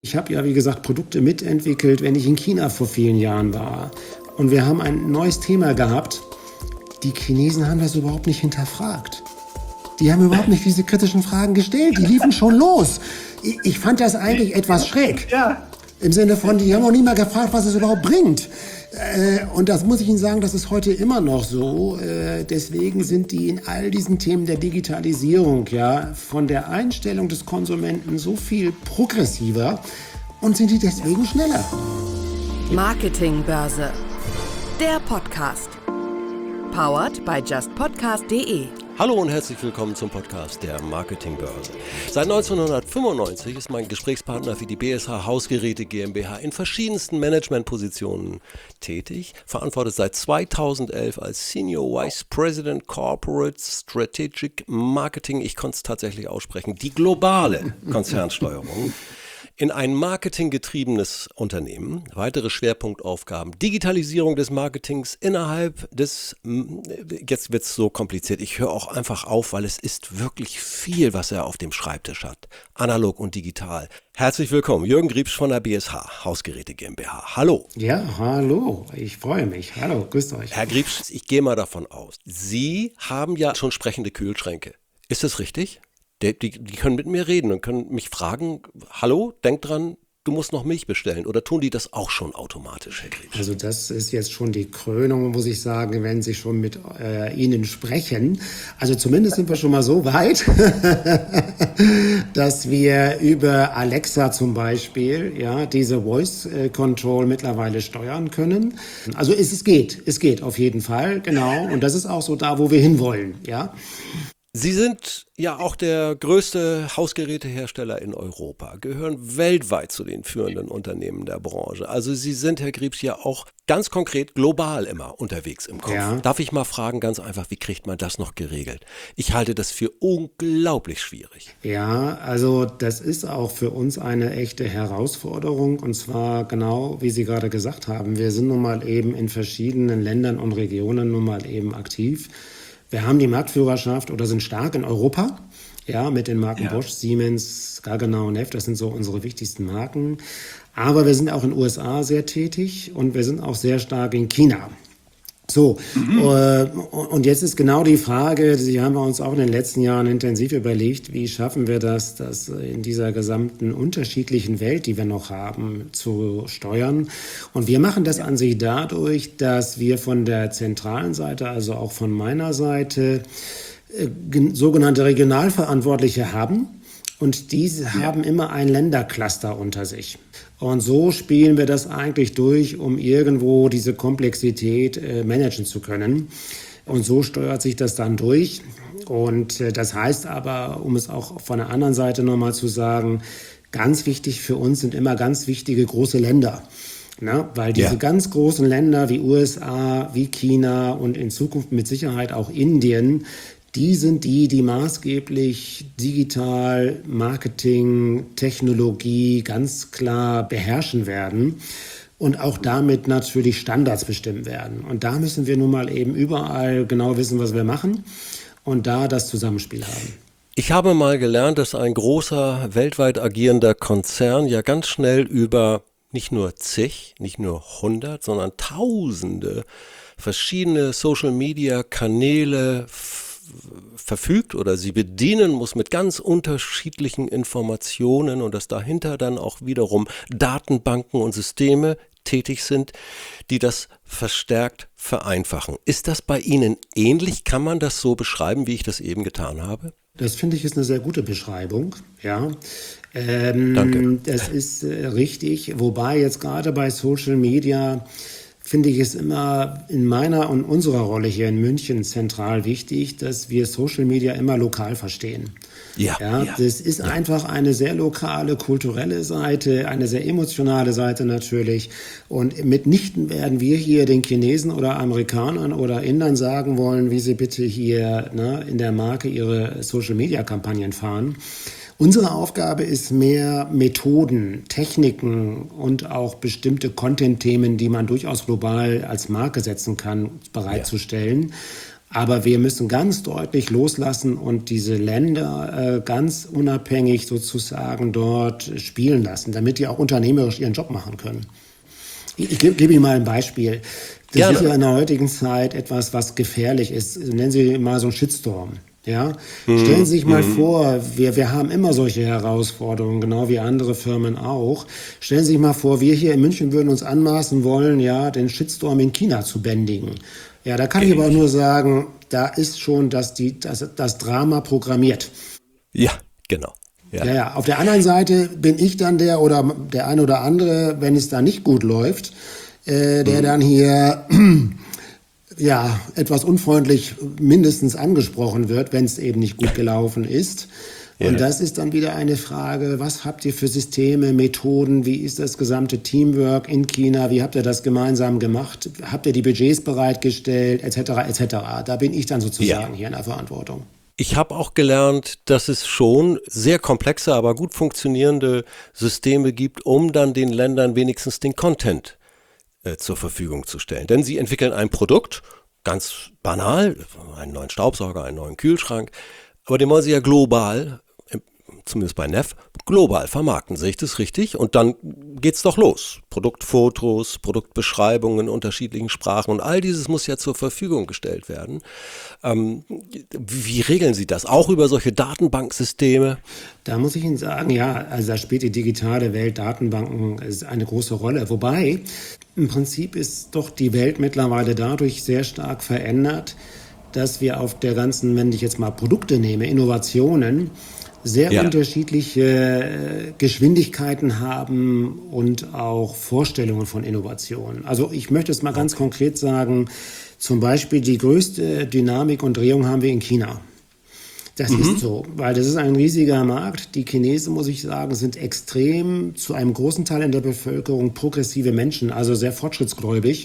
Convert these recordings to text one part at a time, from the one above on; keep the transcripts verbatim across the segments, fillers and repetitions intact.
Ich habe ja, wie gesagt, Produkte mitentwickelt, wenn ich in China vor vielen Jahren war. Und wir haben ein neues Thema gehabt. Die Chinesen haben das überhaupt nicht hinterfragt. Die haben überhaupt nicht diese kritischen Fragen gestellt. Die liefen schon los. Ich, ich fand das eigentlich etwas schräg. Ja. Im Sinne von, die haben auch nie mal gefragt, was es überhaupt bringt. Äh, und das muss ich Ihnen sagen, das ist heute immer noch so. Äh, deswegen sind die in all diesen Themen der Digitalisierung, ja, von der Einstellung des Konsumenten so viel progressiver und sind die deswegen schneller. Marketingbörse. Der Podcast. Powered by just podcast punkt de. Hallo und herzlich willkommen zum Podcast der Marketingbörse. Seit neunzehnhundertfünfundneunzig ist mein Gesprächspartner für die B S H Hausgeräte GmbH in verschiedensten Managementpositionen tätig, verantwortet seit zweitausendelf als Senior Vice President Corporate Strategic Marketing, ich konnte es tatsächlich aussprechen, die globale Konzernsteuerung. In ein marketinggetriebenes Unternehmen. Weitere Schwerpunktaufgaben. Digitalisierung des Marketings innerhalb des, jetzt wird es so kompliziert, ich höre auch einfach auf, weil es ist wirklich viel, was er auf dem Schreibtisch hat. Analog und digital. Herzlich willkommen, Jürgen Griebsch von der B S H Hausgeräte GmbH. Hallo. Ja, hallo, ich freue mich. Hallo, grüßt euch. Herr Griebsch, ich gehe mal davon aus, Sie haben ja schon sprechende Kühlschränke. Ist das richtig? Die, die, die können mit mir reden und können mich fragen, hallo, denk dran, du musst noch Milch bestellen. Oder tun die das auch schon automatisch, Herr Griebsch? Also das ist jetzt schon die Krönung, muss ich sagen, wenn Sie schon mit äh, Ihnen sprechen. Also zumindest sind wir schon mal so weit, dass wir über Alexa zum Beispiel ja diese Voice Control mittlerweile steuern können. Also es, es geht, es geht auf jeden Fall, genau. Und das ist auch so da, wo wir hinwollen, ja. Sie sind ja auch der größte Hausgerätehersteller in Europa, gehören weltweit zu den führenden Unternehmen der Branche. Also Sie sind, Herr Griebsch, ja auch ganz konkret global immer unterwegs im Kopf. Ja. Darf ich mal fragen, ganz einfach, wie kriegt man das noch geregelt? Ich halte das für unglaublich schwierig. Ja, also das ist auch für uns eine echte Herausforderung und zwar genau, wie Sie gerade gesagt haben, wir sind nun mal eben in verschiedenen Ländern und Regionen nun mal eben aktiv. Wir haben die Marktführerschaft oder sind stark in Europa, ja, mit den Marken ja. Bosch, Siemens, Gaggenau und Neff, das sind so unsere wichtigsten Marken. Aber wir sind auch in den U S A sehr tätig und wir sind auch sehr stark in China. So, mhm. äh, und jetzt ist genau die Frage, die haben wir uns auch in den letzten Jahren intensiv überlegt, wie schaffen wir das, das in dieser gesamten unterschiedlichen Welt, die wir noch haben, zu steuern. Und wir machen das an sich dadurch, dass wir von der zentralen Seite, also auch von meiner Seite, äh, sogenannte Regionalverantwortliche haben. Und diese ja. haben immer ein Ländercluster unter sich. Und so spielen wir das eigentlich durch, um irgendwo diese Komplexität äh, managen zu können. Und so steuert sich das dann durch. Und äh, das heißt aber, um es auch von der anderen Seite nochmal zu sagen, ganz wichtig für uns sind immer ganz wichtige große Länder. Na, weil diese ja. ganz großen Länder wie U S A, wie China und in Zukunft mit Sicherheit auch Indien, die sind die, die maßgeblich digital, Marketing, Technologie ganz klar beherrschen werden und auch damit natürlich Standards bestimmen werden. Und da müssen wir nun mal eben überall genau wissen, was wir machen und da das Zusammenspiel haben. Ich habe mal gelernt, dass ein großer, weltweit agierender Konzern ja ganz schnell über nicht nur zig, nicht nur hundert, sondern tausende verschiedene Social-Media-Kanäle verfügt oder sie bedienen muss mit ganz unterschiedlichen Informationen und dass dahinter dann auch wiederum Datenbanken und Systeme tätig sind, die das verstärkt vereinfachen. Ist das bei Ihnen ähnlich? Kann man das so beschreiben, wie ich das eben getan habe? Das finde ich ist eine sehr gute Beschreibung, ja. Ähm, Danke. Das ist äh, richtig, wobei jetzt gerade bei Social Media finde ich es immer in meiner und unserer Rolle hier in München zentral wichtig, dass wir Social Media immer lokal verstehen. Ja, ja, ja das ist ja. einfach eine sehr lokale, kulturelle Seite, eine sehr emotionale Seite natürlich. Und mitnichten werden wir hier den Chinesen oder Amerikanern oder Indern sagen wollen, wie sie bitte hier ne, in der Marke ihre Social-Media-Kampagnen fahren. Unsere Aufgabe ist mehr Methoden, Techniken und auch bestimmte Content-Themen, die man durchaus global als Marke setzen kann, bereitzustellen. Ja. Aber wir müssen ganz deutlich loslassen und diese Länder äh, ganz unabhängig sozusagen dort spielen lassen, damit die auch unternehmerisch ihren Job machen können. Ich, ich gebe geb Ihnen mal ein Beispiel. Das Gerne. ist ja in der heutigen Zeit etwas, was gefährlich ist. Nennen Sie mal so einen Shitstorm. Ja? Mhm. Stellen Sie sich mal mhm. vor, wir, wir haben immer solche Herausforderungen, genau wie andere Firmen auch. Stellen Sie sich mal vor, wir hier in München würden uns anmaßen wollen, ja, den Shitstorm in China zu bändigen. Ja, da kann ich aber auch nur sagen, da ist schon das, die, das, das Drama programmiert. Ja, genau. Ja. Ja, ja. Auf der anderen Seite bin ich dann der oder der eine oder andere, wenn es da nicht gut läuft, äh, der mhm. dann hier ja etwas unfreundlich mindestens angesprochen wird, wenn es eben nicht gut gelaufen ist. Und ja. das ist dann wieder eine Frage, was habt ihr für Systeme, Methoden, wie ist das gesamte Teamwork in China, wie habt ihr das gemeinsam gemacht, habt ihr die Budgets bereitgestellt, et cetera, et cetera. Da bin ich dann sozusagen ja. hier in der Verantwortung. Ich habe auch gelernt, dass es schon sehr komplexe, aber gut funktionierende Systeme gibt, um dann den Ländern wenigstens den Content äh, zur Verfügung zu stellen. Denn sie entwickeln ein Produkt, ganz banal, einen neuen Staubsauger, einen neuen Kühlschrank, aber den wollen sie ja global, zumindest bei Neff, global vermarkten. Sehe ich das richtig? Und dann geht's doch los. Produktfotos, Produktbeschreibungen in unterschiedlichen Sprachen und all dieses muss ja zur Verfügung gestellt werden. Ähm, wie regeln Sie das? Auch über solche Datenbanksysteme? Da muss ich Ihnen sagen, ja, also da spielt die digitale Welt, Datenbanken, ist eine große Rolle. Wobei, im Prinzip ist doch die Welt mittlerweile dadurch sehr stark verändert, dass wir auf der ganzen, wenn ich jetzt mal Produkte nehme, Innovationen, sehr ja. unterschiedliche Geschwindigkeiten haben und auch Vorstellungen von Innovationen. Also ich möchte es mal ganz okay. konkret sagen, zum Beispiel die größte Dynamik und Drehung haben wir in China. Das mhm. ist so, weil das ist ein riesiger Markt. Die Chinesen, muss ich sagen, sind extrem zu einem großen Teil in der Bevölkerung progressive Menschen, also sehr fortschrittsgläubig.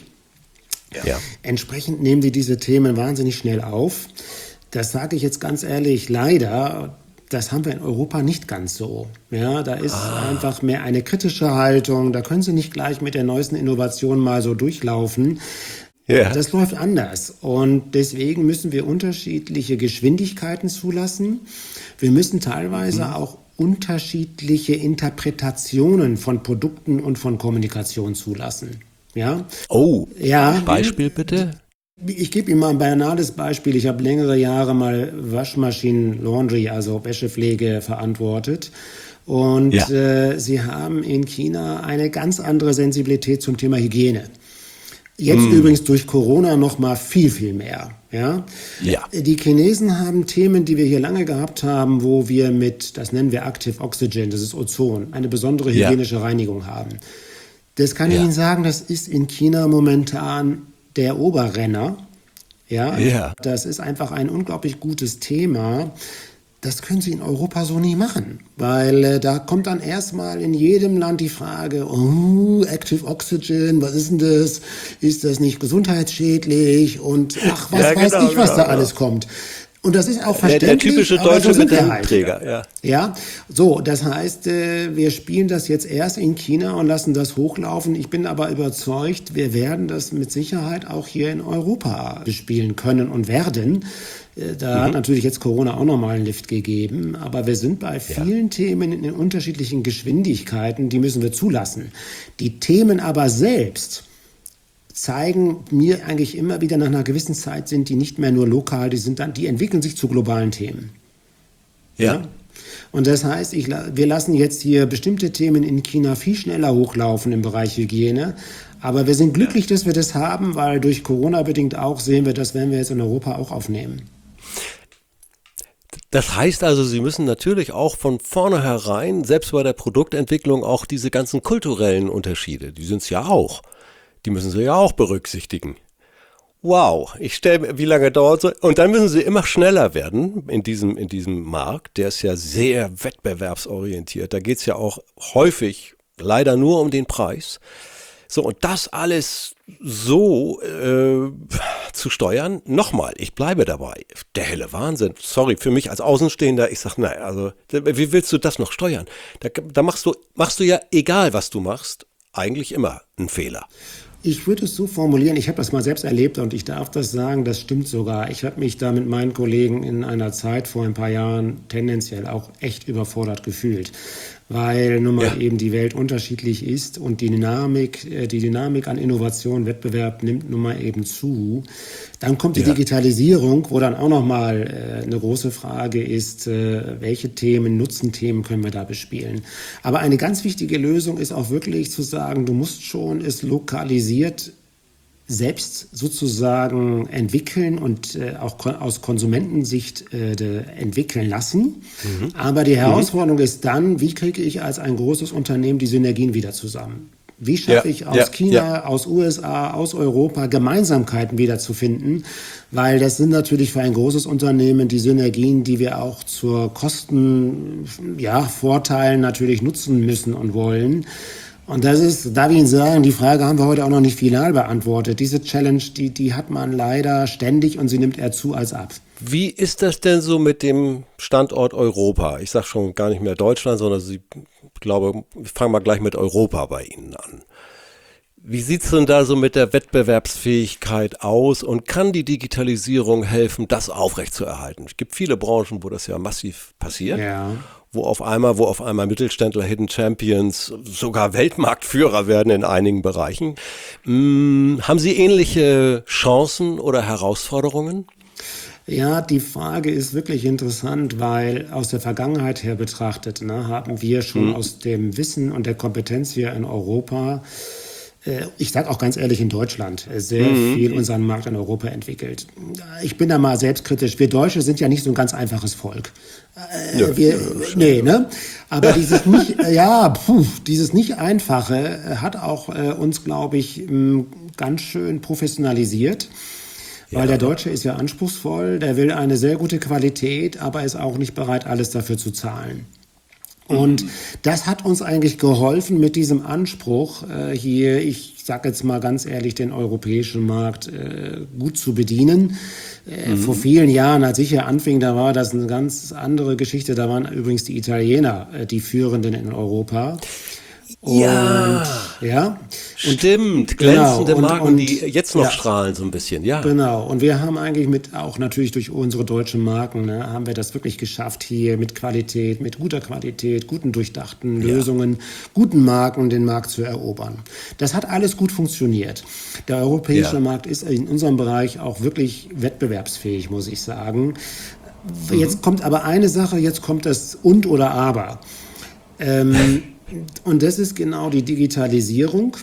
Ja. Entsprechend nehmen sie diese Themen wahnsinnig schnell auf. Das sage ich jetzt ganz ehrlich, leider. Das haben wir in Europa nicht ganz so. Ja, da ist ah. einfach mehr eine kritische Haltung. Da können Sie nicht gleich mit der neuesten Innovation mal so durchlaufen. Yeah. Das läuft anders. Und deswegen müssen wir unterschiedliche Geschwindigkeiten zulassen. Wir müssen teilweise mhm. auch unterschiedliche Interpretationen von Produkten und von Kommunikation zulassen. Ja? Oh, ja. Beispiel bitte? Ich gebe Ihnen mal ein banales Beispiel. Ich habe längere Jahre mal Waschmaschinen, Laundry, also Wäschepflege verantwortet. Und ja. äh, sie haben in China eine ganz andere Sensibilität zum Thema Hygiene. Jetzt mm. übrigens durch Corona noch mal viel, viel mehr. Ja? Ja. Die Chinesen haben Themen, die wir hier lange gehabt haben, wo wir mit, das nennen wir Active Oxygen, das ist Ozon, eine besondere hygienische ja. Reinigung haben. Das kann ich ja. Ihnen sagen, das ist in China momentan der Oberrenner. Ja, ja, das ist einfach ein unglaublich gutes Thema. Das können Sie in Europa so nie machen, weil äh, da kommt dann erstmal in jedem Land die Frage, oh, Active Oxygen, was ist denn das? Ist das nicht gesundheitsschädlich? Und ach, was ja, weiß genau, ich, was genau, da alles genau. kommt. Und das ist auch verständlich. Der, der typische deutsche so Bedenkenträger, ja. Ja, so, das heißt, wir spielen das jetzt erst in China und lassen das hochlaufen. Ich bin aber überzeugt, wir werden das mit Sicherheit auch hier in Europa bespielen können und werden. Da mhm. hat natürlich jetzt Corona auch nochmal einen Lift gegeben, aber wir sind bei vielen ja. Themen in unterschiedlichen Geschwindigkeiten, die müssen wir zulassen. Die Themen aber selbst zeigen mir eigentlich immer wieder, nach einer gewissen Zeit sind die nicht mehr nur lokal, die sind dann, die entwickeln sich zu globalen Themen. Ja. ja? Und das heißt, ich, wir lassen jetzt hier bestimmte Themen in China viel schneller hochlaufen im Bereich Hygiene. Aber wir sind glücklich, dass wir das haben, weil durch Corona bedingt auch sehen wir, das werden wir jetzt in Europa auch aufnehmen. Das heißt also, Sie müssen natürlich auch von vornherein, selbst bei der Produktentwicklung, auch diese ganzen kulturellen Unterschiede, die sind es ja auch. Die müssen Sie ja auch berücksichtigen. Wow, ich stelle mir, wie lange dauert so? Und dann müssen Sie immer schneller werden in diesem, in diesem Markt. Der ist ja sehr wettbewerbsorientiert. Da geht es ja auch häufig leider nur um den Preis. So, und das alles so äh, zu steuern, nochmal, ich bleibe dabei. Der helle Wahnsinn. Sorry, für mich als Außenstehender, ich sag, naja, also, wie willst du das noch steuern? Da, da machst du, machst du ja, egal was du machst, eigentlich immer einen Fehler. Ich würde es so formulieren, ich habe das mal selbst erlebt und ich darf das sagen, das stimmt sogar. Ich habe mich da mit meinen Kollegen in einer Zeit vor ein paar Jahren tendenziell auch echt überfordert gefühlt, weil nun mal ja. eben die Welt unterschiedlich ist und die Dynamik, die Dynamik an Innovation, Wettbewerb nimmt nun mal eben zu. Dann kommt die ja. Digitalisierung, wo dann auch nochmal äh, eine große Frage ist, äh, welche Themen, Nutzenthemen können wir da bespielen. Aber eine ganz wichtige Lösung ist auch wirklich zu sagen, du musst schon es lokalisiert selbst sozusagen entwickeln und äh, auch kon- aus Konsumentensicht äh, de, entwickeln lassen. Mhm. Aber die Herausforderung mhm. ist dann, wie kriege ich als ein großes Unternehmen die Synergien wieder zusammen? Wie schaffe ja, ich aus ja, China, ja. aus U S A, aus Europa Gemeinsamkeiten wiederzufinden? Weil das sind natürlich für ein großes Unternehmen die Synergien, die wir auch zur Kosten, ja, Vorteilen natürlich nutzen müssen und wollen. Und das ist, darf ich Ihnen sagen, die Frage haben wir heute auch noch nicht final beantwortet. Diese Challenge, die, die hat man leider ständig und sie nimmt eher zu als ab. Wie ist das denn so mit dem Standort Europa? Ich sage schon gar nicht mehr Deutschland, sondern ich glaube, ich fange mal gleich mit Europa bei Ihnen an. Wie sieht es denn da so mit der Wettbewerbsfähigkeit aus und kann die Digitalisierung helfen, das aufrechtzuerhalten? Es gibt viele Branchen, wo das ja massiv passiert. Ja. Wo auf einmal, wo auf einmal Mittelständler, Hidden Champions, sogar Weltmarktführer werden in einigen Bereichen. Hm, haben Sie ähnliche Chancen oder Herausforderungen? Ja, die Frage ist wirklich interessant, weil aus der Vergangenheit her betrachtet, ne, haben wir schon hm. aus dem Wissen und der Kompetenz hier in Europa, äh, ich sage auch ganz ehrlich in Deutschland, sehr mhm. viel unseren Markt in Europa entwickelt. Ich bin da mal selbstkritisch. Wir Deutsche sind ja nicht so ein ganz einfaches Volk. Äh, ja, wir, ja, nee, ne? Aber dieses nicht, äh, ja, puh, dieses nicht Einfache äh, hat auch äh, uns, glaube ich, mh, ganz schön professionalisiert. Ja. Weil der Deutsche ist ja anspruchsvoll, der will eine sehr gute Qualität, aber ist auch nicht bereit, alles dafür zu zahlen. Und mhm. das hat uns eigentlich geholfen mit diesem Anspruch, äh, hier, ich sage jetzt mal ganz ehrlich, den europäischen Markt äh, gut zu bedienen. Äh, mhm. Vor vielen Jahren, als ich hier anfing, da war das eine ganz andere Geschichte. Da waren übrigens die Italiener äh, die Führenden in Europa. Und, ja, ja. Und, stimmt, glänzende genau, Marken, und, und, die jetzt noch ja, strahlen so ein bisschen, ja. Genau, und wir haben eigentlich mit, auch natürlich durch unsere deutschen Marken, ne, haben wir das wirklich geschafft, hier mit Qualität, mit guter Qualität, guten durchdachten ja. Lösungen, guten Marken den Markt zu erobern. Das hat alles gut funktioniert. Der europäische ja. Markt ist in unserem Bereich auch wirklich wettbewerbsfähig, muss ich sagen. Mhm. Jetzt kommt aber eine Sache, jetzt kommt das Und oder Aber. Ähm, Und das ist genau die Digitalisierung,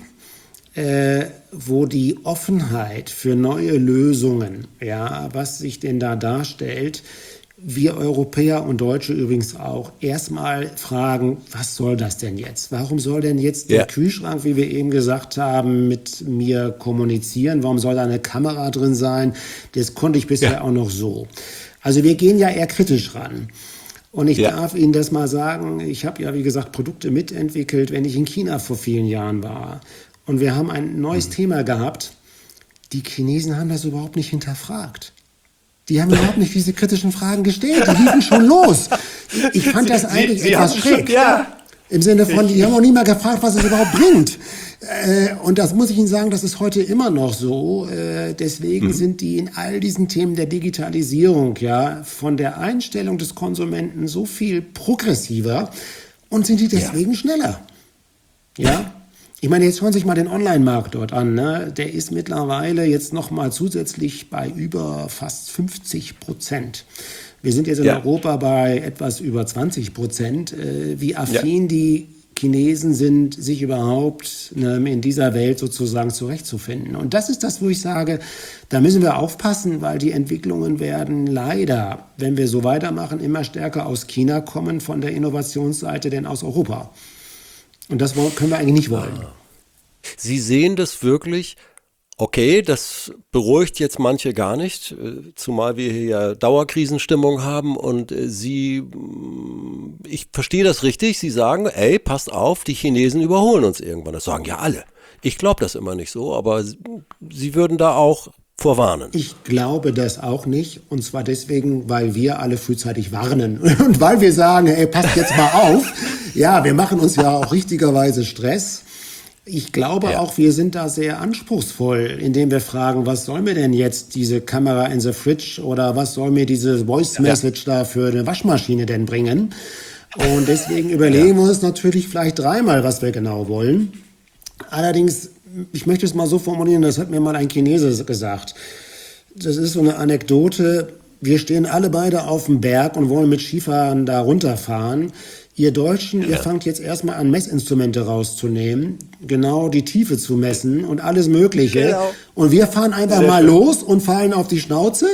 äh, wo die Offenheit für neue Lösungen, ja, was sich denn da darstellt, wir Europäer und Deutsche übrigens auch erstmal fragen, was soll das denn jetzt? Warum soll denn jetzt der ja. Kühlschrank, wie wir eben gesagt haben, mit mir kommunizieren? Warum soll da eine Kamera drin sein? Das konnte ich bisher ja. auch noch so. Also wir gehen ja eher kritisch ran. Und ich ja. darf Ihnen das mal sagen, ich habe ja, wie gesagt, Produkte mitentwickelt, wenn ich in China vor vielen Jahren war. Und wir haben ein neues mhm. Thema gehabt. Die Chinesen haben das überhaupt nicht hinterfragt. Die haben überhaupt nicht diese kritischen Fragen gestellt. Die liefen schon los. Ich fand das eigentlich Sie, Sie etwas schräg. Schon, ja. Im Sinne von, die haben auch nie mal gefragt, was es überhaupt bringt. Äh, und das muss ich Ihnen sagen, das ist heute immer noch so. Äh, deswegen mhm. sind die in all diesen Themen der Digitalisierung, ja, von der Einstellung des Konsumenten so viel progressiver und sind die deswegen ja. schneller. Ja. Ich meine, jetzt schauen Sie sich mal den Online-Markt dort an. Ne? Der ist mittlerweile jetzt noch mal zusätzlich bei über fast fünfzig Prozent. Wir sind jetzt in ja. Europa bei etwas über zwanzig Prozent. Äh, wie affin ja. die Chinesen sind, sich überhaupt ne, in dieser Welt sozusagen zurechtzufinden. Und das ist das, wo ich sage, da müssen wir aufpassen, weil die Entwicklungen werden leider, wenn wir so weitermachen, immer stärker aus China kommen von der Innovationsseite, denn aus Europa. Und das können wir eigentlich nicht wollen. Sie sehen das wirklich, okay, das beruhigt jetzt manche gar nicht, zumal wir hier ja Dauerkrisenstimmung haben und Sie, ich verstehe das richtig, Sie sagen, ey, passt auf, die Chinesen überholen uns irgendwann. Das sagen ja alle. Ich glaube das immer nicht so, aber Sie würden da auch vorwarnen. Ich glaube das auch nicht, und zwar deswegen, weil wir alle frühzeitig warnen und weil wir sagen, ey, passt jetzt mal auf. Ja, wir machen uns ja auch richtigerweise Stress. Ich glaube Ja. auch, wir sind da sehr anspruchsvoll, indem wir fragen, was soll mir denn jetzt diese Kamera in the Fridge oder was soll mir diese Voice Message da für eine Waschmaschine denn bringen? Und deswegen überlegen wir uns natürlich vielleicht dreimal, was wir genau wollen. Allerdings, ich möchte es mal so formulieren, das hat mir mal ein Chinese gesagt. Das ist so eine Anekdote. Wir stehen alle beide auf dem Berg und wollen mit Skifahren da runterfahren. Ihr Deutschen, ihr fangt jetzt erstmal an, Messinstrumente rauszunehmen, genau die Tiefe zu messen und alles Mögliche. Genau. Und wir fahren einfach Sehr mal schön. los und fallen auf die Schnauze.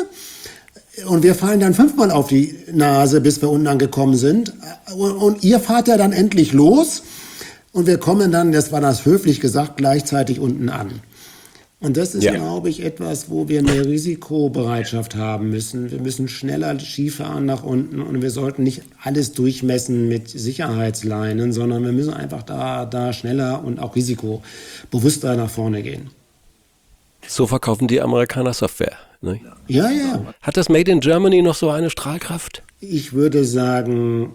Und wir fallen dann fünfmal auf die Nase, bis wir unten angekommen sind. Und, und ihr fahrt ja dann endlich los. Und wir kommen dann, das war das höflich gesagt, gleichzeitig unten an. Und das ist, Ja. glaube ich, etwas, wo wir mehr Risikobereitschaft haben müssen. Wir müssen schneller Skifahren nach unten und wir sollten nicht alles durchmessen mit Sicherheitsleinen, sondern wir müssen einfach da, da schneller und auch risikobewusster nach vorne gehen. So verkaufen die Amerikaner Software. Ne? Ja, ja. Hat das Made in Germany noch so eine Strahlkraft? Ich würde sagen,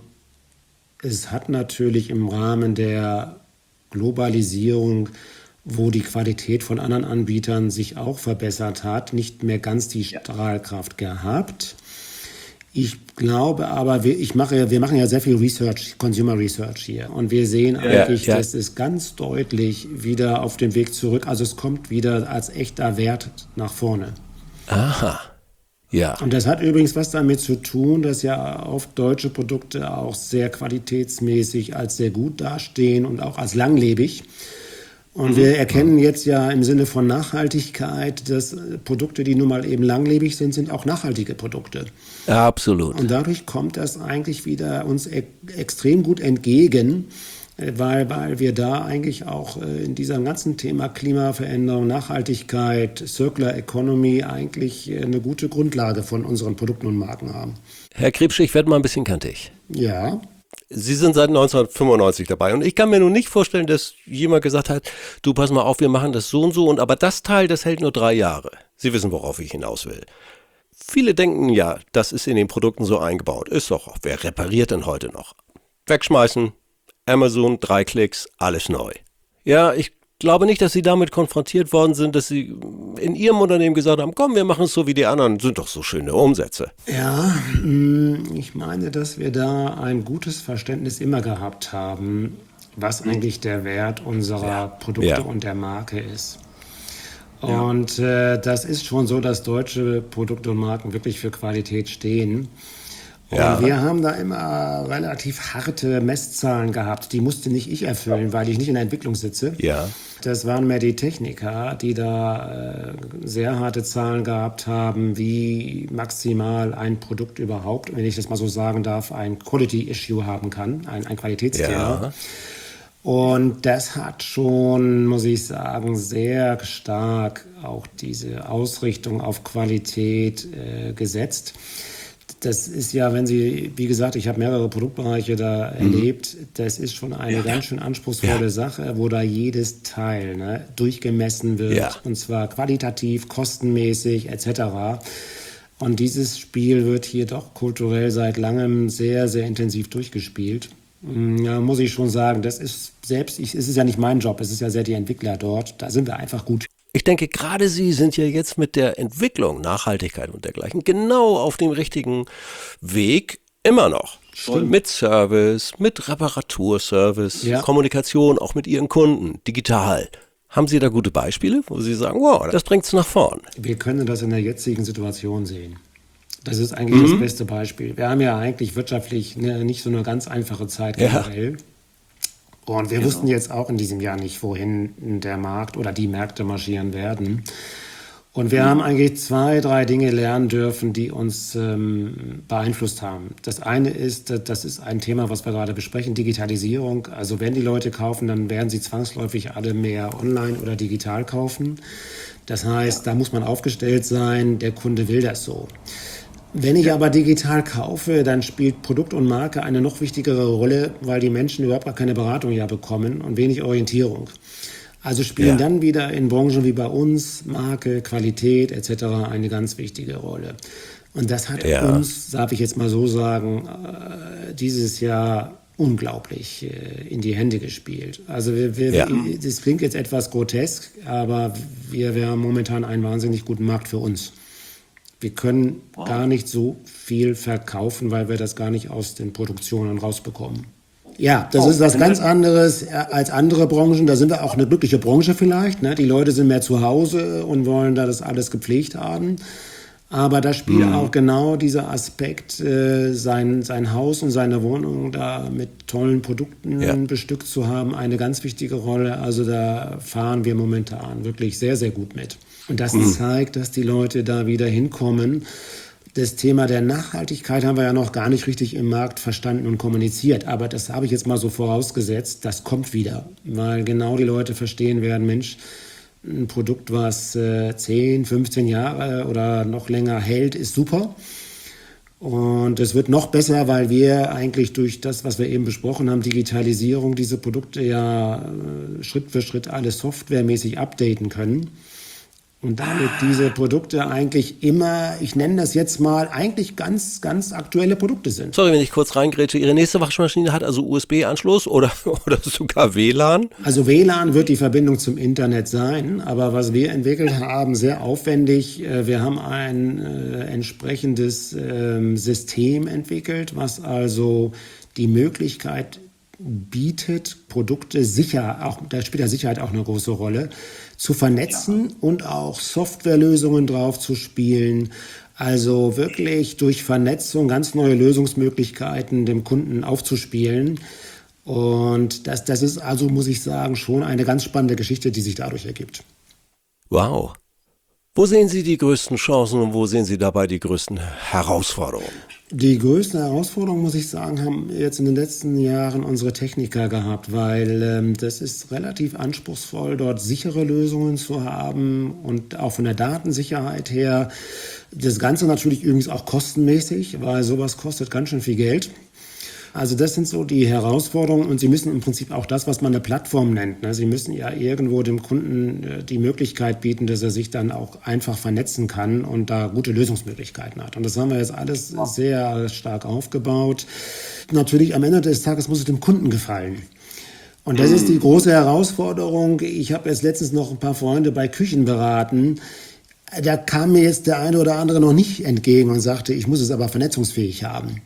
es hat natürlich im Rahmen der Globalisierung, wo die Qualität von anderen Anbietern sich auch verbessert hat, nicht mehr ganz die Strahlkraft gehabt. Ich glaube aber, wir, ich mache, wir machen ja sehr viel Research, Consumer Research hier. Und wir sehen eigentlich, ja. das ist ganz deutlich wieder auf dem Weg zurück. Also es kommt wieder als echter Wert nach vorne. Aha. Ja. Und das hat übrigens was damit zu tun, dass ja oft deutsche Produkte auch sehr qualitätsmäßig als sehr gut dastehen und auch als langlebig. Und wir erkennen jetzt ja im Sinne von Nachhaltigkeit, dass Produkte, die nun mal eben langlebig sind, sind auch nachhaltige Produkte. Absolut. Und dadurch kommt das eigentlich wieder uns e- extrem gut entgegen, äh, weil, weil wir da eigentlich auch äh, in diesem ganzen Thema Klimaveränderung, Nachhaltigkeit, Circular Economy eigentlich äh, eine gute Grundlage von unseren Produkten und Marken haben. Herr Krebsche, ich werde mal ein bisschen kantig. Ja. Sie sind seit neunzehnhundertfünfundneunzig dabei und ich kann mir nun nicht vorstellen, dass jemand gesagt hat, du pass mal auf, wir machen das so und so, und aber das Teil, das hält nur drei Jahre. Sie wissen, worauf ich hinaus will. Viele denken ja, das ist in den Produkten so eingebaut. Ist doch, wer repariert denn heute noch? Wegschmeißen, Amazon, drei Klicks, alles neu. Ja, ich glaube nicht, dass Sie damit konfrontiert worden sind, dass Sie in Ihrem Unternehmen gesagt haben, komm, wir machen es so wie die anderen, sind doch so schöne Umsätze. Ja, mh, ich meine, dass wir da ein gutes Verständnis immer gehabt haben, was eigentlich der Wert unserer Produkte Ja. und der Marke ist. Und äh, das ist schon so, dass deutsche Produkte und Marken wirklich für Qualität stehen. Und Ja. wir haben da immer relativ harte Messzahlen gehabt. Die musste nicht ich erfüllen, weil ich nicht in der Entwicklung sitze. Ja. Das waren mehr die Techniker, die da äh, sehr harte Zahlen gehabt haben, wie maximal ein Produkt überhaupt, wenn ich das mal so sagen darf, ein Quality-Issue haben kann, ein, ein Qualitätsthema. Ja. Und das hat schon, muss ich sagen, sehr stark auch diese Ausrichtung auf Qualität äh, gesetzt. Das ist ja, wenn Sie, wie gesagt, ich habe mehrere Produktbereiche da erlebt, das ist schon eine ganz schön anspruchsvolle Ja. Sache, wo da jedes Teil ne, durchgemessen wird, Ja. und zwar qualitativ, kostenmäßig et cetera. Und dieses Spiel wird hier doch kulturell seit langem sehr, sehr intensiv durchgespielt. Ja, muss ich schon sagen, das ist selbst, ich, es ist ja nicht mein Job, es ist ja sehr die Entwickler dort, da sind wir einfach gut. Ich denke, gerade Sie sind ja jetzt mit der Entwicklung, Nachhaltigkeit und dergleichen genau auf dem richtigen Weg, immer noch. Und mit Service, mit Reparaturservice, Ja. Kommunikation auch mit Ihren Kunden, digital. Haben Sie da gute Beispiele, wo Sie sagen, wow, das bringt's nach vorn? Wir können das in der jetzigen Situation sehen. Das ist eigentlich das beste Beispiel. Wir haben ja eigentlich wirtschaftlich ne, nicht so eine ganz einfache Zeit Ja. generell. Und wir wussten jetzt auch in diesem Jahr nicht, wohin der Markt oder die Märkte marschieren werden. Und wir haben eigentlich zwei, drei Dinge lernen dürfen, die uns ähm, beeinflusst haben. Das eine ist, das ist ein Thema, was wir gerade besprechen, Digitalisierung. Also wenn die Leute kaufen, dann werden sie zwangsläufig alle mehr online oder digital kaufen. Das heißt, da muss man aufgestellt sein, der Kunde will das so. Wenn ich aber digital kaufe, dann spielt Produkt und Marke eine noch wichtigere Rolle, weil die Menschen überhaupt gar keine Beratung ja bekommen und wenig Orientierung. Also spielen Ja. dann wieder in Branchen wie bei uns Marke, Qualität et cetera eine ganz wichtige Rolle. Und das hat Ja. uns, darf ich jetzt mal so sagen, äh, dieses Jahr unglaublich äh, in die Hände gespielt. Also wir, wir, ja. das klingt jetzt etwas grotesk, aber wir, wir haben momentan einen wahnsinnig guten Markt für uns. Wir können wow. gar nicht so viel verkaufen, weil wir das gar nicht aus den Produktionen rausbekommen. Ja, das oh, ist was ganz anderes als andere Branchen. Da sind wir auch eine glückliche Branche vielleicht. Ne? Die Leute sind mehr zu Hause und wollen da das alles gepflegt haben. Aber da spielt mhm. auch genau dieser Aspekt, äh, sein, sein Haus und seine Wohnung da mit tollen Produkten ja. bestückt zu haben, eine ganz wichtige Rolle. Also da fahren wir momentan wirklich sehr, sehr gut mit. Und das mhm. zeigt, dass die Leute da wieder hinkommen. Das Thema der Nachhaltigkeit haben wir ja noch gar nicht richtig im Markt verstanden und kommuniziert. Aber das habe ich jetzt mal so vorausgesetzt, das kommt wieder. Weil genau die Leute verstehen werden, Mensch, ein Produkt, was äh, zehn, fünfzehn Jahre oder noch länger hält, ist super. Und es wird noch besser, weil wir eigentlich durch das, was wir eben besprochen haben, Digitalisierung, diese Produkte ja äh, Schritt für Schritt alles softwaremäßig updaten können. Und damit diese Produkte eigentlich immer, ich nenne das jetzt mal, eigentlich ganz, ganz aktuelle Produkte sind. Sorry, wenn ich kurz reingrätsche. Ihre nächste Waschmaschine hat also U S B-Anschluss oder, oder sogar W L A N? Also W L A N wird die Verbindung zum Internet sein. Aber was wir entwickelt haben, sehr aufwendig. Wir haben ein äh, entsprechendes äh, System entwickelt, was also die Möglichkeit bietet, Produkte sicher, auch da spielt ja Sicherheit auch eine große Rolle, zu vernetzen ja. und auch Softwarelösungen drauf zu spielen. Also wirklich durch Vernetzung ganz neue Lösungsmöglichkeiten dem Kunden aufzuspielen. Und das, das ist also, muss ich sagen, schon eine ganz spannende Geschichte, die sich dadurch ergibt. Wow. Wo sehen Sie die größten Chancen und wo sehen Sie dabei die größten Herausforderungen? Die größte Herausforderung, muss ich sagen, haben jetzt in den letzten Jahren unsere Techniker gehabt, weil ähm, das ist relativ anspruchsvoll, dort sichere Lösungen zu haben und auch von der Datensicherheit her. Das Ganze natürlich übrigens auch kostenmäßig, weil sowas kostet ganz schön viel Geld. Also das sind so die Herausforderungen und Sie müssen im Prinzip auch das, was man eine Plattform nennt. Ne? Sie müssen ja irgendwo dem Kunden die Möglichkeit bieten, dass er sich dann auch einfach vernetzen kann und da gute Lösungsmöglichkeiten hat. Und das haben wir jetzt alles sehr stark aufgebaut. Natürlich am Ende des Tages muss es dem Kunden gefallen. Und das ist die große Herausforderung. Ich habe jetzt letztens noch ein paar Freunde bei Küchen beraten. Da kam mir jetzt der eine oder andere noch nicht entgegen und sagte, ich muss es aber vernetzungsfähig haben.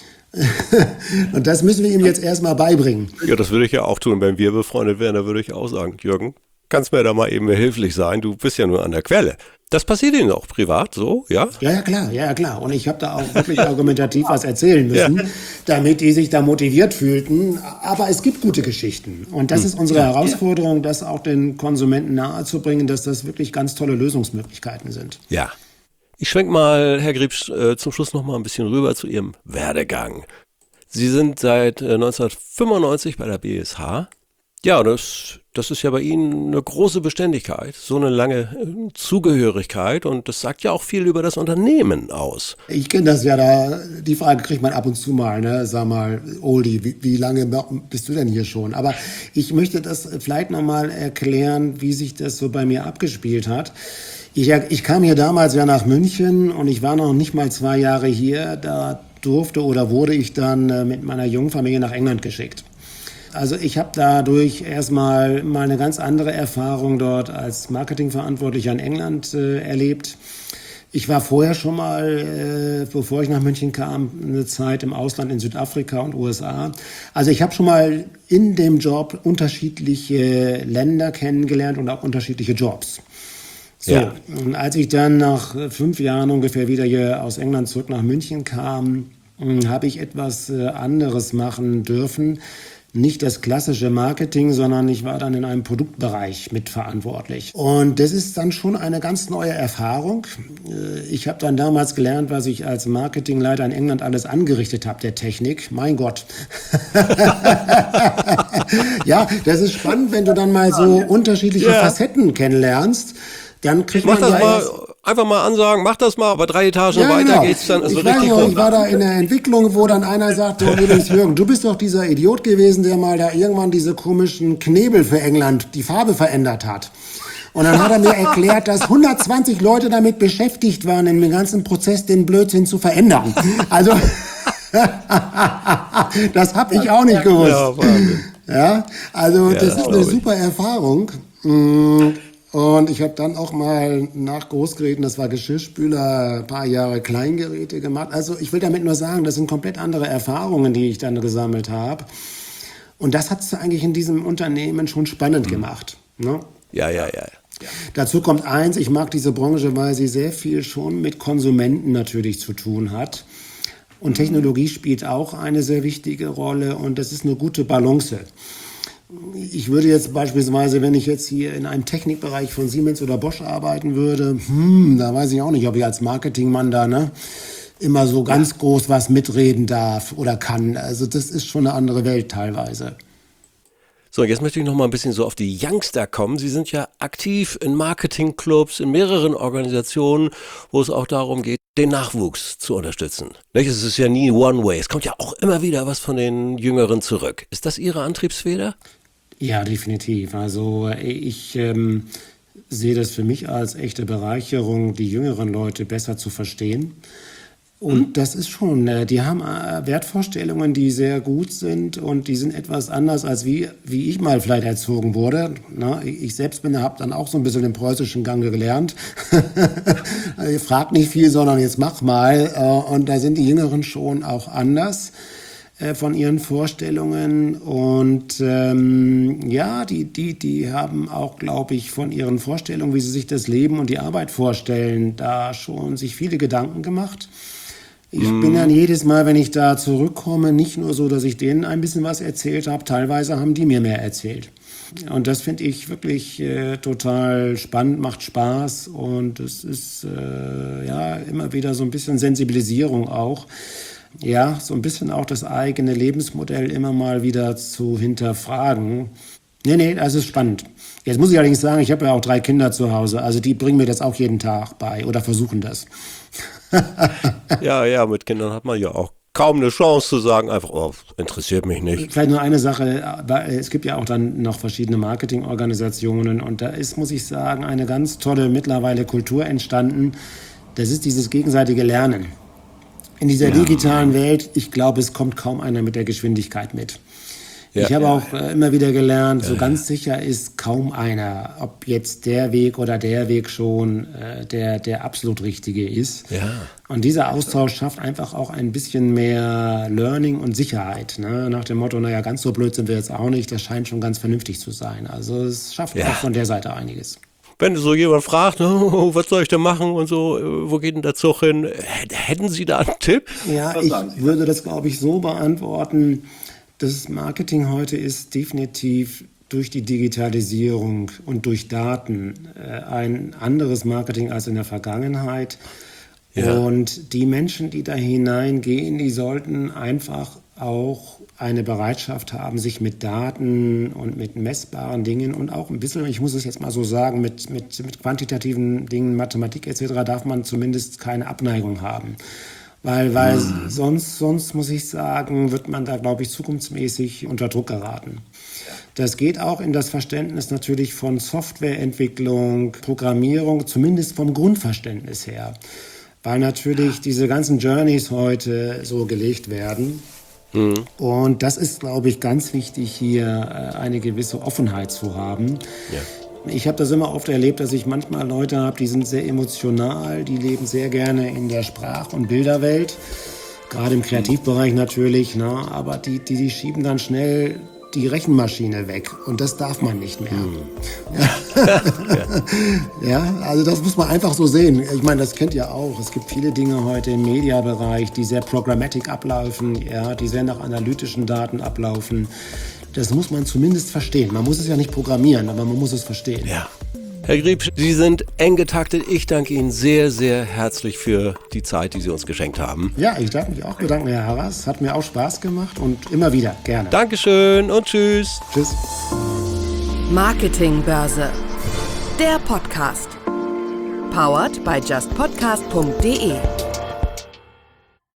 Und das müssen wir ihm jetzt erstmal beibringen. Ja, das würde ich ja auch tun. Wenn wir befreundet wären, da würde ich auch sagen, Jürgen, kannst mir da mal eben behilflich sein? Du bist ja nur an der Quelle. Das passiert Ihnen auch privat so, ja? Ja, ja, klar, ja, klar. Und ich habe da auch wirklich argumentativ was erzählen müssen, ja. damit die sich da motiviert fühlten. Aber es gibt gute Geschichten. Und das hm. ist unsere ja, Herausforderung, ja. das auch den Konsumenten nahezubringen, dass das wirklich ganz tolle Lösungsmöglichkeiten sind. Ja. Ich schwenke mal, Herr Griebsch, äh, zum Schluss noch mal ein bisschen rüber zu Ihrem Werdegang. Sie sind seit äh, neunzehnhundertfünfundneunzig bei der B S H. Ja, das, das ist ja bei Ihnen eine große Beständigkeit, so eine lange äh, Zugehörigkeit und das sagt ja auch viel über das Unternehmen aus. Ich kenne das ja, da die Frage kriegt man ab und zu mal, ne? Sag mal, Oldie, wie, wie lange bist du denn hier schon? Aber ich möchte das vielleicht noch mal erklären, wie sich das so bei mir abgespielt hat. Ich, ich kam hier damals ja nach München und ich war noch nicht mal zwei Jahre hier. Da durfte oder wurde ich dann äh, mit meiner jungen Familie nach England geschickt. Also ich habe dadurch erstmal mal eine ganz andere Erfahrung dort als Marketingverantwortlicher in England äh, erlebt. Ich war vorher schon mal, äh, bevor ich nach München kam, eine Zeit im Ausland in Südafrika und U S A. Also ich habe schon mal in dem Job unterschiedliche Länder kennengelernt und auch unterschiedliche Jobs. So, ja. Und als ich dann nach fünf Jahren ungefähr wieder hier aus England zurück nach München kam, habe ich etwas anderes machen dürfen. Nicht das klassische Marketing, sondern ich war dann in einem Produktbereich mitverantwortlich. Und das ist dann schon eine ganz neue Erfahrung. Ich habe dann damals gelernt, was ich als Marketingleiter in England alles angerichtet habe, der Technik. Mein Gott. Ja, das ist spannend, wenn du dann mal so unterschiedliche yeah. Facetten kennenlernst. Dann kriegt mach man das ja mal, erst, einfach mal ansagen, mach das mal, aber drei Etagen ja, weiter genau. geht's dann. Also ich richtig weiß noch, ich war da in der Entwicklung, wo dann einer sagte, oh, übrigens Jürgen, du bist doch dieser Idiot gewesen, der mal da irgendwann diese komischen Knebel für England, die Farbe verändert hat. Und dann hat er mir erklärt, dass hundertzwanzig Leute damit beschäftigt waren, in dem ganzen Prozess den Blödsinn zu verändern. Also Das habe ich auch nicht gewusst. Ja, Wahnsinn. Ja, also Ja, das das ist eine glaub ich. super Erfahrung. Und ich habe dann auch mal nach Großgeräten, das war Geschirrspüler, ein paar Jahre Kleingeräte gemacht. Also ich will damit nur sagen, das sind komplett andere Erfahrungen, die ich dann gesammelt habe. Und das hat es eigentlich in diesem Unternehmen schon spannend gemacht. Ne? Ja, ja, ja. Dazu kommt eins, ich mag diese Branche, weil sie sehr viel schon mit Konsumenten natürlich zu tun hat. Und Technologie spielt auch eine sehr wichtige Rolle und das ist eine gute Balance. Ich würde jetzt beispielsweise, wenn ich jetzt hier in einem Technikbereich von Siemens oder Bosch arbeiten würde, hm, da weiß ich auch nicht, ob ich als Marketingmann da ne, immer so ganz groß was mitreden darf oder kann. Also das ist schon eine andere Welt teilweise. So, jetzt möchte ich noch mal ein bisschen so auf die Youngster kommen. Sie sind ja aktiv in Marketingclubs, in mehreren Organisationen, wo es auch darum geht, den Nachwuchs zu unterstützen. Nicht? Es ist ja nie one way. Es kommt ja auch immer wieder was von den Jüngeren zurück. Ist das Ihre Antriebsfeder? Ja, definitiv. Also ich ähm, sehe das für mich als echte Bereicherung, die jüngeren Leute besser zu verstehen. Und das ist schon, äh, die haben äh, Wertvorstellungen, die sehr gut sind und die sind etwas anders, als wie, wie ich mal vielleicht erzogen wurde. Na, ich selbst bin, habe dann auch so ein bisschen den preußischen Gang gelernt. Also, frag nicht viel, sondern jetzt mach mal. Äh, und da sind die Jüngeren schon auch anders äh, von ihren Vorstellungen. Und ähm, ja, die, die, die haben auch, glaube ich, von ihren Vorstellungen, wie sie sich das Leben und die Arbeit vorstellen, da schon sich viele Gedanken gemacht. Ich mm. bin dann jedes Mal, wenn ich da zurückkomme, nicht nur so, dass ich denen ein bisschen was erzählt habe, teilweise haben die mir mehr erzählt. Und das finde ich wirklich äh, total spannend, macht Spaß und es ist äh, ja immer wieder so ein bisschen Sensibilisierung auch. Ja, so ein bisschen auch das eigene Lebensmodell immer mal wieder zu hinterfragen. Nee, nee, das ist spannend. Jetzt muss ich allerdings sagen, ich habe ja auch drei Kinder zu Hause, also die bringen mir das auch jeden Tag bei oder versuchen das. Ja, ja, mit Kindern hat man ja auch kaum eine Chance zu sagen, einfach, oh, interessiert mich nicht. Vielleicht nur eine Sache, es gibt ja auch dann noch verschiedene Marketingorganisationen und da ist, muss ich sagen, eine ganz tolle mittlerweile Kultur entstanden. Das ist dieses gegenseitige Lernen. In dieser ja. digitalen Welt, ich glaube, es kommt kaum einer mit der Geschwindigkeit mit. Ja, ich habe ja, auch äh, immer wieder gelernt, ja, so ganz ja. sicher ist kaum einer, ob jetzt der Weg oder der Weg schon äh, der, der absolut richtige ist. Ja. Und dieser Austausch schafft einfach auch ein bisschen mehr Learning und Sicherheit. Ne? Nach dem Motto, naja, ganz so blöd sind wir jetzt auch nicht, das scheint schon ganz vernünftig zu sein. Also es schafft ja. auch von der Seite einiges. Wenn so jemand fragt, oh, was soll ich denn machen und so, wo geht denn der Zug hin? Hätten Sie da einen Tipp? Ja, ich würde das, glaube ich, so beantworten. Das Marketing heute ist definitiv durch die Digitalisierung und durch Daten äh, ein anderes Marketing als in der Vergangenheit. Ja. Und die Menschen, die da hineingehen, die sollten einfach auch eine Bereitschaft haben, sich mit Daten und mit messbaren Dingen und auch ein bisschen, ich muss es jetzt mal so sagen, mit, mit, mit quantitativen Dingen, Mathematik et cetera, darf man zumindest keine Abneigung haben. Weil, weil mhm. sonst, sonst muss ich sagen, wird man da, glaube ich, zukunftsmäßig unter Druck geraten. Das geht auch in das Verständnis natürlich von Softwareentwicklung, Programmierung, zumindest vom Grundverständnis her. Weil natürlich diese ganzen Journeys heute so gelegt werden. Mhm. Und das ist, glaube ich, ganz wichtig, hier eine gewisse Offenheit zu haben. Ja. Ich habe das immer oft erlebt, dass ich manchmal Leute habe, die sind sehr emotional, die leben sehr gerne in der Sprach- und Bilderwelt, gerade im Kreativbereich natürlich, ne? Aber die, die, die schieben dann schnell die Rechenmaschine weg und das darf man nicht mehr. Hm. Ja. Ja, also das muss man einfach so sehen. Ich meine, das kennt ihr auch. Es gibt viele Dinge heute im Mediabereich, die sehr programmatic ablaufen, ja, die sehr nach analytischen Daten ablaufen. Das muss man zumindest verstehen. Man muss es ja nicht programmieren, aber man muss es verstehen. Ja. Herr Grieb, Sie sind eng getaktet. Ich danke Ihnen sehr, sehr herzlich für die Zeit, die Sie uns geschenkt haben. Ja, ich darf mich auch bedanken, Herr Harras. Hat mir auch Spaß gemacht und immer wieder gerne. Dankeschön und tschüss. Tschüss. Marketingbörse. Der Podcast. Powered by just podcast punkt de